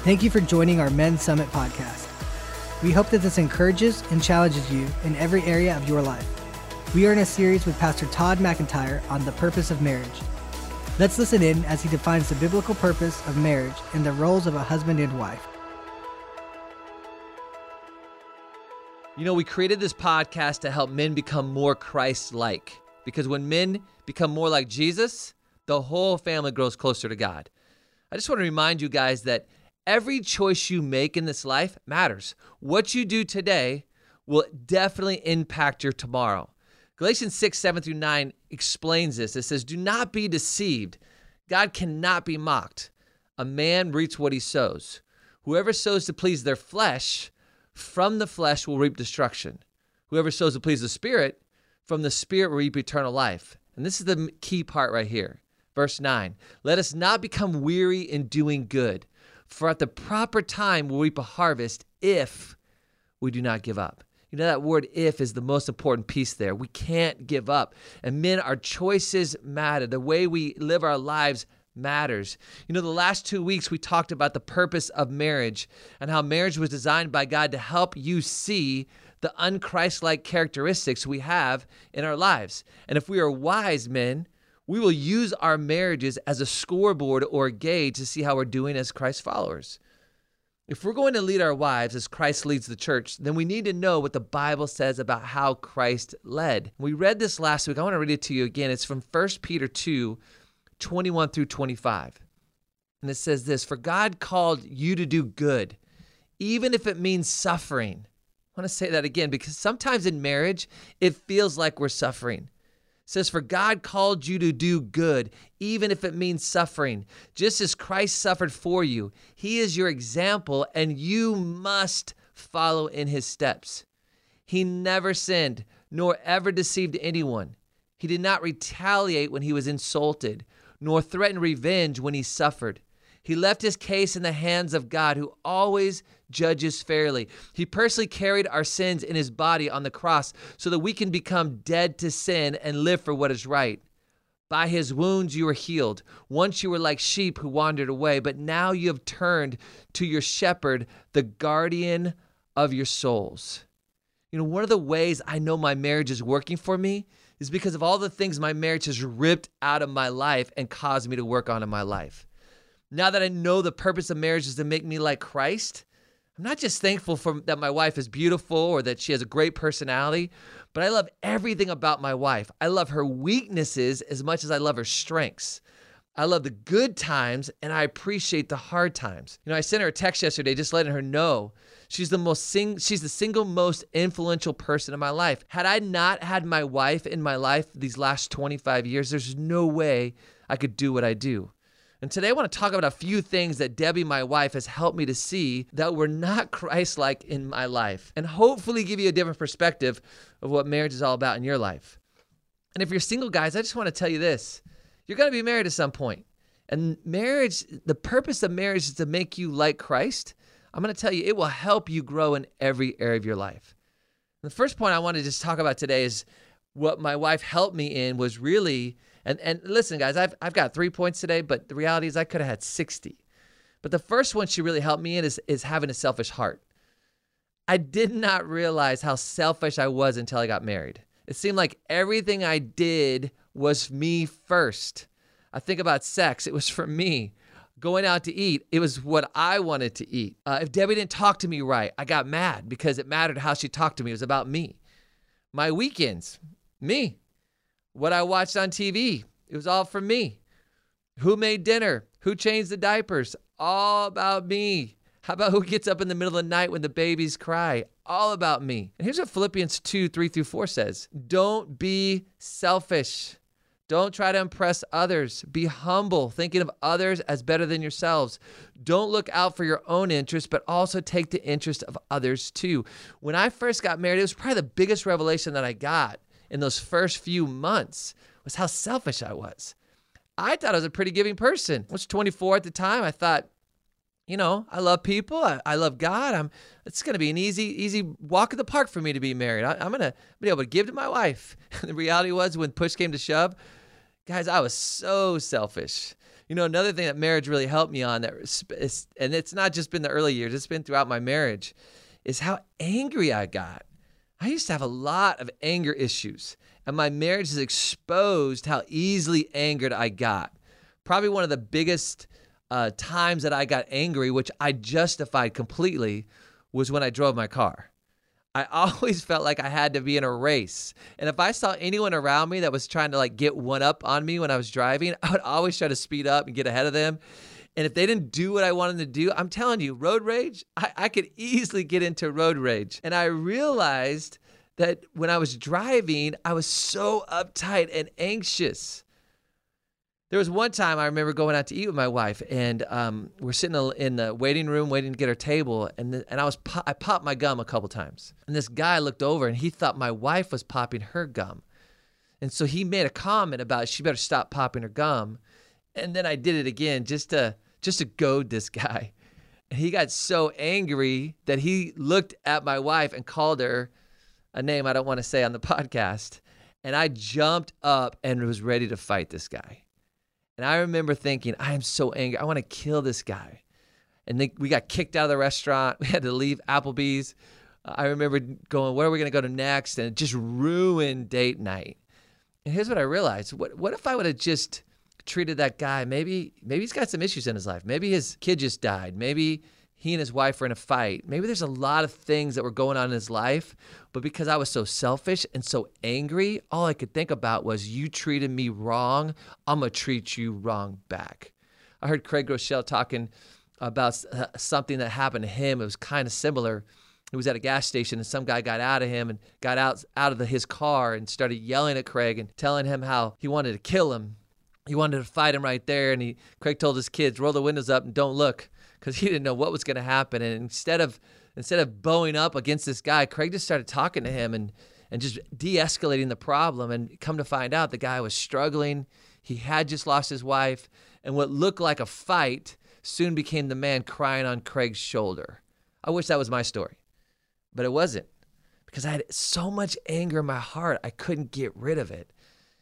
Thank you for joining our Men's Summit podcast. We hope that this encourages and challenges you in every area of your life. We are in a series with Pastor Todd McIntyre on the purpose of marriage. Let's listen in as he defines the biblical purpose of marriage and the roles of a husband and wife. You know, we created this podcast to help men become more Christ-like, because when men become more like Jesus, the whole family grows closer to God. I just want to remind you guys that every choice you make in this life matters. What you do today will definitely impact your tomorrow. Galatians 6:7-9 explains this. It says, "Do not be deceived. God cannot be mocked. A man reaps what he sows. Whoever sows to please their flesh, from the flesh will reap destruction. Whoever sows to please the Spirit, from the Spirit will reap eternal life." And this is the key part right here. Verse 9, "Let us not become weary in doing good, for at the proper time we'll reap a harvest if we do not give up." You know, that word "if" is the most important piece there. We can't give up. And men, our choices matter. The way we live our lives matters. You know, the last 2 weeks we talked about the purpose of marriage and how marriage was designed by God to help you see the un-Christ-like characteristics we have in our lives. And if we are wise men, we will use our marriages as a scoreboard or a gauge to see how we're doing as Christ followers. If we're going to lead our wives as Christ leads the church, then we need to know what the Bible says about how Christ led. We read this last week. I want to read it to you again. It's from 1 Peter 2:21-25. And it says this, "For God called you to do good, even if it means suffering." I want to say that again because sometimes in marriage, it feels like we're suffering. It says, "For God called you to do good, even if it means suffering. Just as Christ suffered for you, he is your example, and you must follow in his steps. He never sinned, nor ever deceived anyone. He did not retaliate when he was insulted, nor threaten revenge when he suffered. He left his case in the hands of God, who always judges fairly. He personally carried our sins in his body on the cross so that we can become dead to sin and live for what is right. By his wounds you were healed. Once you were like sheep who wandered away, but now you have turned to your shepherd, the guardian of your souls." You know, one of the ways I know my marriage is working for me is because of all the things my marriage has ripped out of my life and caused me to work on in my life. Now that I know the purpose of marriage is to make me like Christ, I'm not just thankful that my wife is beautiful or that she has a great personality, but I love everything about my wife. I love her weaknesses as much as I love her strengths. I love the good times and I appreciate the hard times. You know, I sent her a text yesterday just letting her know she's the single most influential person in my life. Had I not had my wife in my life these last 25 years, there's no way I could do what I do. And today I want to talk about a few things that Debbie, my wife, has helped me to see that were not Christ-like in my life, and hopefully give you a different perspective of what marriage is all about in your life. And if you're single, guys, I just want to tell you this. You're going to be married at some point. And marriage, the purpose of marriage is to make you like Christ. I'm going to tell you, it will help you grow in every area of your life. And the first point I want to just talk about today is what my wife helped me in was really... And listen, guys, I've got 3 points today, but the reality is I could have had 60. But the first one she really helped me in is having a selfish heart. I did not realize how selfish I was until I got married. It seemed like everything I did was me first. I think about sex. It was for me. Going out to eat, it was what I wanted to eat. If Debbie didn't talk to me right, I got mad because it mattered how she talked to me. It was about me. My weekends, me. What I watched on TV, it was all for me. Who made dinner? Who changed the diapers? All about me. How about who gets up in the middle of the night when the babies cry? All about me. And here's what Philippians 2:3-4 says. Don't be selfish. Don't try to impress others. Be humble, thinking of others as better than yourselves. Don't look out for your own interest, but also take the interest of others too. When I first got married, it was probably the biggest revelation that I got in those first few months was how selfish I was. I thought I was a pretty giving person. I was 24 at the time. I thought, you know, I love people. I love God. It's going to be an easy walk in the park for me to be married. I'm going to be able to give to my wife. And the reality was when push came to shove, Guys, I was so selfish. Another thing that marriage really helped me on, and it's not just been the early years, it's been throughout my marriage, is how angry I got. I used to have a lot of anger issues, and my marriage has exposed how easily angered I got. Probably one of the biggest times that I got angry, which I justified completely, was when I drove my car. I always felt like I had to be in a race. And if I saw anyone around me that was trying to get one up on me when I was driving, I would always try to speed up and get ahead of them. And if they didn't do what I wanted them to do, I'm telling you, road rage, I could easily get into road rage. And I realized that when I was driving, I was so uptight and anxious. There was one time I remember going out to eat with my wife, and we're sitting in the waiting room waiting to get our table, and I popped my gum a couple times. And this guy looked over, and he thought my wife was popping her gum. And so he made a comment about she better stop popping her gum. And then I did it again just to goad this guy. And he got so angry that he looked at my wife and called her a name I don't want to say on the podcast. And I jumped up and was ready to fight this guy. And I remember thinking, I am so angry. I want to kill this guy. And then we got kicked out of the restaurant. We had to leave Applebee's. I remember going, where are we going to go to next? And it just ruined date night. And here's what I realized. What if I would have just treated that guy? Maybe he's got some issues in his life. Maybe his kid just died. Maybe he and his wife were in a fight. Maybe there's a lot of things that were going on in his life, but because I was so selfish and so angry, all I could think about was, you treated me wrong, I'm going to treat you wrong back. I heard Craig Groeschel talking about something that happened to him. It was kind of similar. He was at a gas station, and some guy got out of him and got out of his car and started yelling at Craig and telling him how he wanted to kill him. He wanted to fight him right there, and Craig told his kids, roll the windows up and don't look, because he didn't know what was going to happen. And instead of bowing up against this guy, Craig just started talking to him and just de-escalating the problem. And come to find out, the guy was struggling. He had just lost his wife. And what looked like a fight soon became the man crying on Craig's shoulder. I wish that was my story, but it wasn't, because I had so much anger in my heart, I couldn't get rid of it.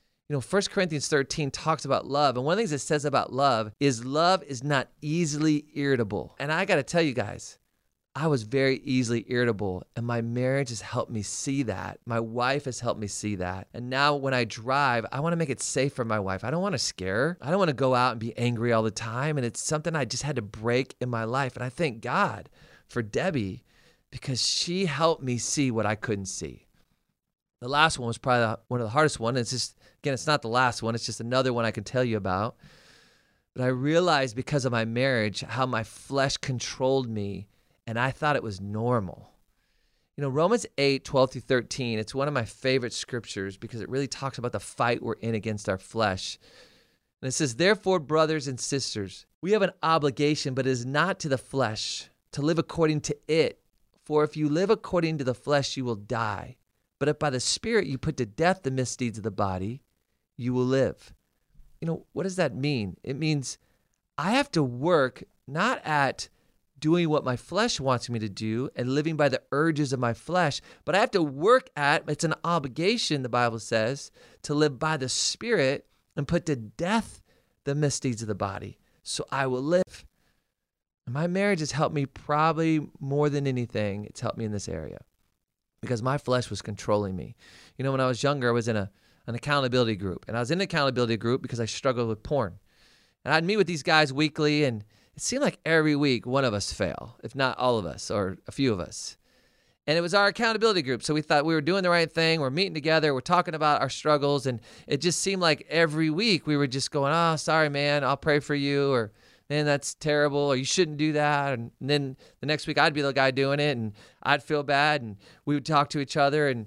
1 Corinthians 13 talks about love. And one of the things it says about love is not easily irritable. And I got to tell you guys, I was very easily irritable, and my marriage has helped me see that. My wife has helped me see that. And now when I drive, I want to make it safe for my wife. I don't want to scare her. I don't want to go out and be angry all the time. And it's something I just had to break in my life. And I thank God for Debbie, because she helped me see what I couldn't see. The last one was probably one of the hardest ones. It's just, again, it's not the last one. It's just another one I can tell you about. But I realized because of my marriage how my flesh controlled me, and I thought it was normal. Romans 8:12-13, it's one of my favorite scriptures because it really talks about the fight we're in against our flesh. And it says, therefore, brothers and sisters, we have an obligation, but it is not to the flesh, to live according to it. For if you live according to the flesh, you will die. But if by the Spirit you put to death the misdeeds of the body, you will live. What does that mean? It means I have to work not at doing what my flesh wants me to do and living by the urges of my flesh, but I have to work at, it's an obligation, the Bible says, to live by the Spirit and put to death the misdeeds of the body, so I will live. And my marriage has helped me probably more than anything. It's helped me in this area, because my flesh was controlling me. When I was younger, I was in an accountability group. And I was in an accountability group because I struggled with porn. And I'd meet with these guys weekly, and it seemed like every week one of us fail, if not all of us or a few of us. And it was our accountability group. So we thought we were doing the right thing. We're meeting together. We're talking about our struggles. And it just seemed like every week we were just going, oh, sorry, man, I'll pray for you. Or, man, that's terrible, or you shouldn't do that. And then the next week I'd be the guy doing it, and I'd feel bad, and we would talk to each other. And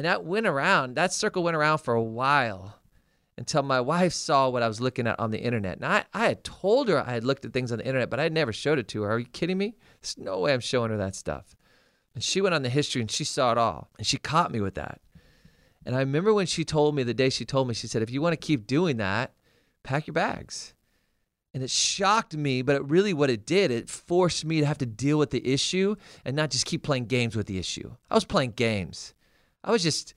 that circle went around for a while, until my wife saw what I was looking at on the internet. Now, I had told her I had looked at things on the internet, but I had never showed it to her. Are you kidding me? There's no way I'm showing her that stuff. And she went on the history, and she saw it all, and she caught me with that. And I remember when she told me, the day she told me, she said, if you want to keep doing that, pack your bags. And it shocked me, but what it did, it forced me to have to deal with the issue and not just keep playing games with the issue. I was playing games. I was just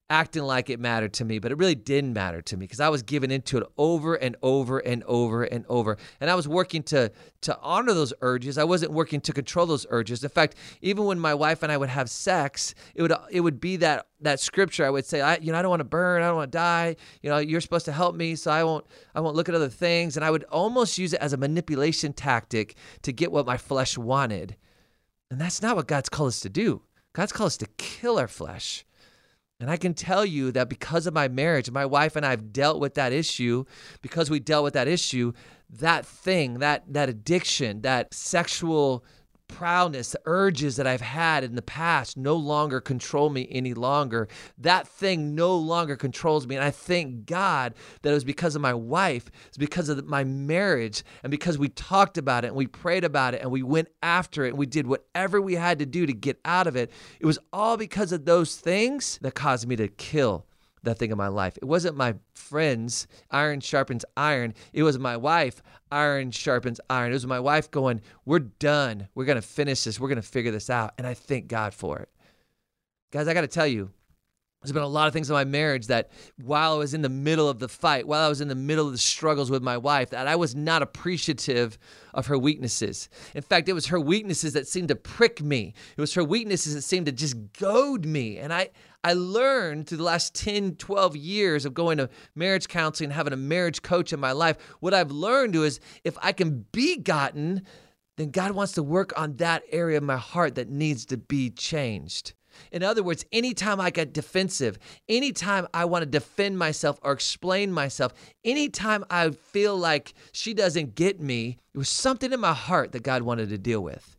acting like it mattered to me, but it really didn't matter to me because I was giving into it over and over and over and over. And I was working to honor those urges. I wasn't working to control those urges. In fact, even when my wife and I would have sex, it would be that scripture. I would say, I don't want to burn. I don't want to die. You're supposed to help me, so I won't look at other things. And I would almost use it as a manipulation tactic to get what my flesh wanted. And that's not what God's called us to do. God's called us to kill our flesh. And I can tell you that because of my marriage, my wife and I have dealt with that issue. Because we dealt with that issue, that thing, that addiction, that sexual proudness, the urges that I've had in the past no longer control me any longer. That thing no longer controls me. And I thank God that it was because of my wife. It's because of my marriage and because we talked about it and we prayed about it and we went after it and we did whatever we had to do to get out of it. It was all because of those things that caused me to kill that thing in my life. It wasn't my friends, iron sharpens iron. It was my wife, iron sharpens iron. It was my wife going, we're done. We're going to finish this. We're going to figure this out. And I thank God for it. Guys, I got to tell you, there's been a lot of things in my marriage that while I was in the middle of the fight, while I was in the middle of the struggles with my wife, that I was not appreciative of her weaknesses. In fact, it was her weaknesses that seemed to prick me. It was her weaknesses that seemed to just goad me. And I learned through the last 10, 12 years of going to marriage counseling and having a marriage coach in my life, what I've learned is if I can be gotten, then God wants to work on that area of my heart that needs to be changed. In other words, anytime I get defensive, anytime I want to defend myself or explain myself, anytime I feel like she doesn't get me, it was something in my heart that God wanted to deal with.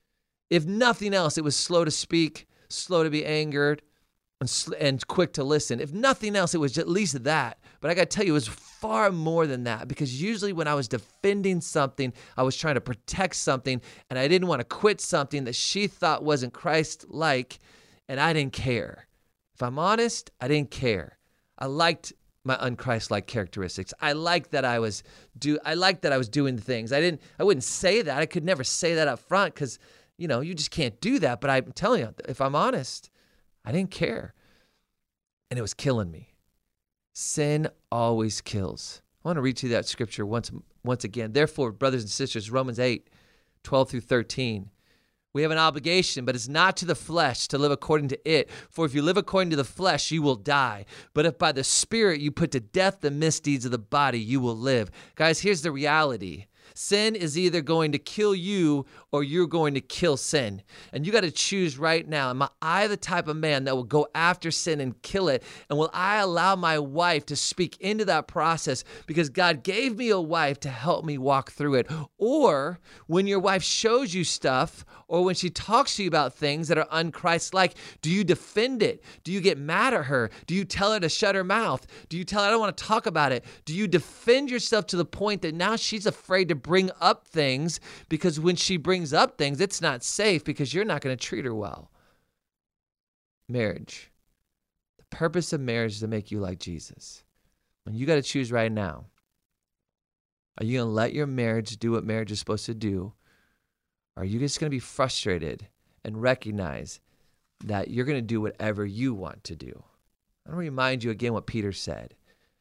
If nothing else, it was slow to speak, slow to be angered, and quick to listen. If nothing else, it was at least that. But I got to tell you, it was far more than that, because usually when I was defending something, I was trying to protect something, and I didn't want to quit something that she thought wasn't Christ-like, and I didn't care. If I'm honest, I didn't care. I liked my un-Christ-like characteristics. I liked that I was doing things. I wouldn't say that. I could never say that up front because, you just can't do that. But I'm telling you, if I'm honest, I didn't care. And it was killing me. Sin always kills. I want to read to you that scripture once again. Therefore, brothers and sisters, Romans 8, 12 through 13. We have an obligation, but it's not to the flesh to live according to it. For if you live according to the flesh, you will die. But if by the Spirit you put to death the misdeeds of the body, you will live. Guys, here's the reality. Sin is either going to kill you or you're going to kill sin. And you got to choose right now. Am I the type of man that will go after sin and kill it? And will I allow my wife to speak into that process because God gave me a wife to help me walk through it? Or when your wife shows you stuff or when she talks to you about things that are un-Christ-like, do you defend it? Do you get mad at her? Do you tell her to shut her mouth? Do you tell her, I don't want to talk about it? Do you defend yourself to the point that now she's afraid to bring up things because when she brings up things, it's not safe because you're not going to treat her well? Marriage. The purpose of marriage is to make you like Jesus. And you got to choose right now. Are you going to let your marriage do what marriage is supposed to do? Or are you just going to be frustrated and recognize that you're going to do whatever you want to do? I want to remind you again what Peter said.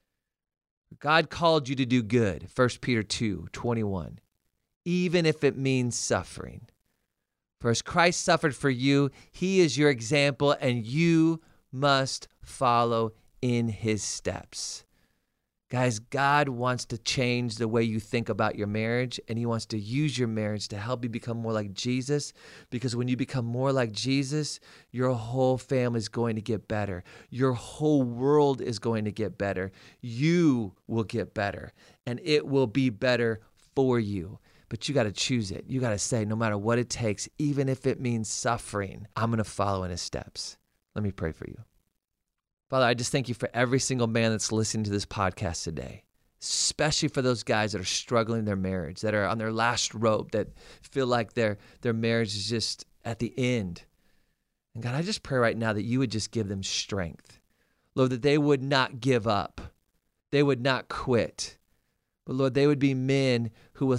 God called you to do good, 1 Peter 2:21, even if it means suffering. For as Christ suffered for you, he is your example, and you must follow in his steps. Guys, God wants to change the way you think about your marriage, and he wants to use your marriage to help you become more like Jesus, because when you become more like Jesus, your whole family is going to get better. Your whole world is going to get better. You will get better, and it will be better for you. But you got to choose it. You got to say, no matter what it takes, even if it means suffering, I'm going to follow in his steps. Let me pray for you. Father, I just thank you for every single man that's listening to this podcast today, especially for those guys that are struggling in their marriage, that are on their last rope, that feel like their marriage is just at the end. And God, I just pray right now that you would just give them strength. Lord, that they would not give up. They would not quit. But Lord, they would be men who will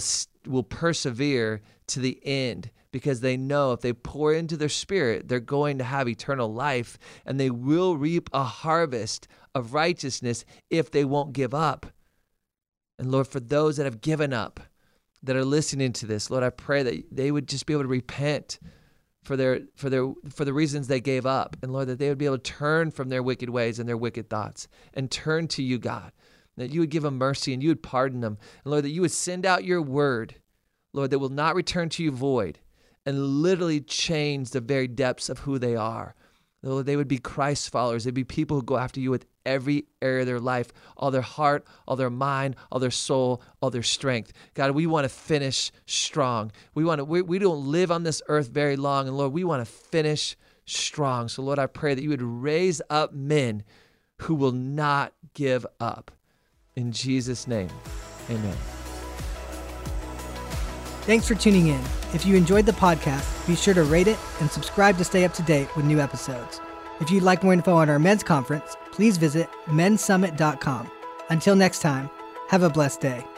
will persevere to the end, because they know if they pour into their spirit, they're going to have eternal life, and they will reap a harvest of righteousness if they won't give up. And Lord, for those that have given up, that are listening to this, Lord, I pray that they would just be able to repent for the reasons they gave up. And Lord, that they would be able to turn from their wicked ways and their wicked thoughts and turn to you, God, that you would give them mercy and you would pardon them. And Lord, that you would send out your word, Lord, that will not return to you void, and literally change the very depths of who they are. Lord, they would be Christ followers. They'd be people who go after you with every area of their life, all their heart, all their mind, all their soul, all their strength. God, we want to finish strong. We don't live on this earth very long, and Lord, we want to finish strong. So Lord, I pray that you would raise up men who will not give up. In Jesus' name, amen. Thanks for tuning in. If you enjoyed the podcast, be sure to rate it and subscribe to stay up to date with new episodes. If you'd like more info on our men's conference, please visit mensummit.com. Until next time, have a blessed day.